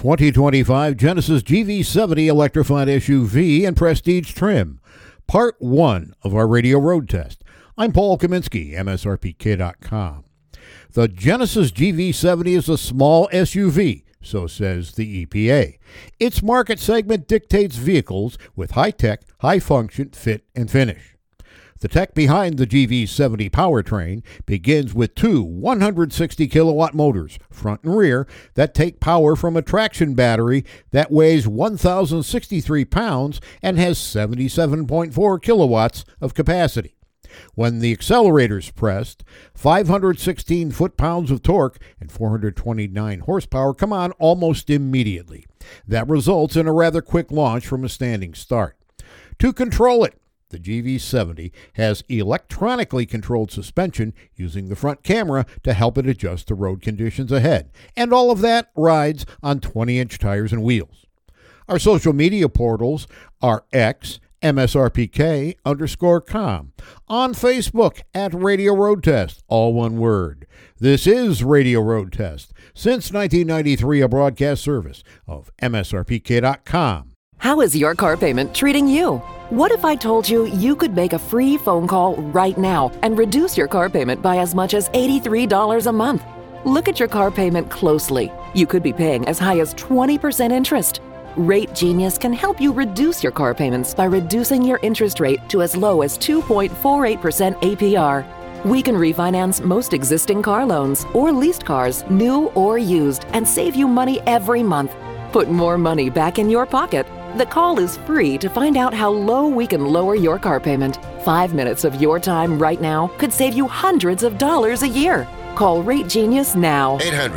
2025 Genesis GV70 electrified SUV and prestige trim. Part 1 of our radio road test. I'm Paul Kaminsky, MSRPK.com. The Genesis GV70 is a small SUV, so says the EPA. Its market segment dictates vehicles with high-tech, high-function fit and finish. The tech behind the GV70 powertrain begins with two 160-kilowatt motors, front and rear, that take power from a traction battery that weighs 1,063 pounds and has 77.4 kilowatts of capacity. When the accelerator is pressed, 516 foot-pounds of torque and 429 horsepower come on almost immediately. That results in a rather quick launch from a standing start. To control it, the GV70 has electronically controlled suspension using the front camera to help it adjust to road conditions ahead. And all of that rides on 20-inch tires and wheels. Our social media portals are X, MSRPK_com. On Facebook at Radio Road Test, all one word. This is Radio Road Test, since 1993 a broadcast service of MSRPK.com. How is your car payment treating you? What if I told you you could make a free phone call right now and reduce your car payment by as much as $83 a month? Look at your car payment closely. You could be paying as high as 20% interest. Rate Genius can help you reduce your car payments by reducing your interest rate to as low as 2.48% APR. We can refinance most existing car loans or leased cars, new or used, and save you money every month. Put more money back in your pocket. The call is free to find out how low we can lower your car payment. 5 minutes of your time right now could save you hundreds of dollars a year. Call Rate Genius now.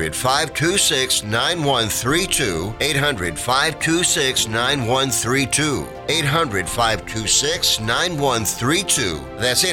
800-526-9132. 800-526-9132. 800-526-9132. That's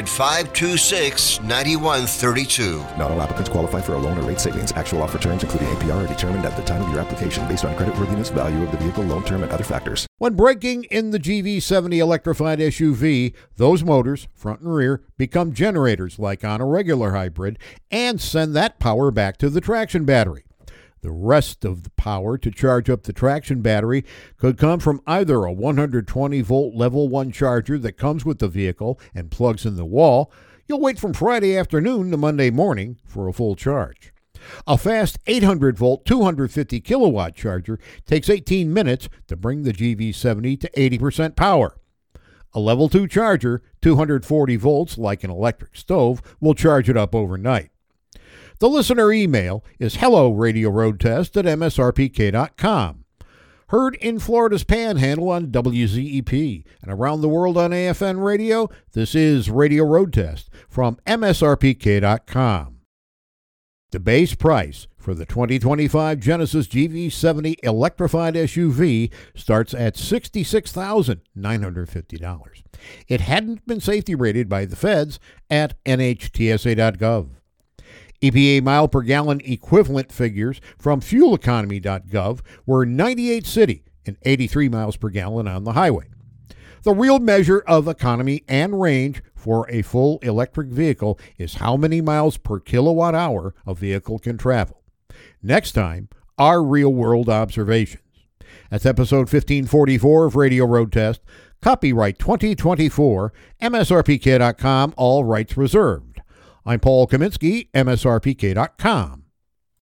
800-526-9132. Not all applicants qualify for a loan or rate savings. Actual offer terms, including APR, are determined at the time of your application based on creditworthiness, value of the vehicle, loan term, and other factors. When braking in the GV70 electrified SUV, those motors, front and rear, become generators like on a regular hybrid and send that power back to the traction battery. The rest of the power to charge up the traction battery could come from either a 120-volt level 1 charger that comes with the vehicle and plugs in the wall. You'll wait from Friday afternoon to Monday morning for a full charge. A fast 800-volt, 250-kilowatt charger takes 18 minutes to bring the GV70 to 80% power. A level 2 charger, 240 volts like an electric stove, will charge it up overnight. The listener email is hello@radioroadtest@msrpk.com. Heard in Florida's Panhandle on WZEP and around the world on AFN radio, this is Radio Road Test from MSRPK.com. The base price for the 2025 Genesis GV70 electrified SUV starts at $66,950. It hadn't been safety rated by the feds at NHTSA.gov. EPA mile per gallon equivalent figures from fueleconomy.gov were 98 city and 83 miles per gallon on the highway. The real measure of economy and range for a full electric vehicle is how many miles per kilowatt hour a vehicle can travel. Next time, our real-world observations. That's episode 1544 of Radio Road Test. Copyright 2024, MSRPK.com, all rights reserved. I'm Paul Kaminsky, MSRPK.com.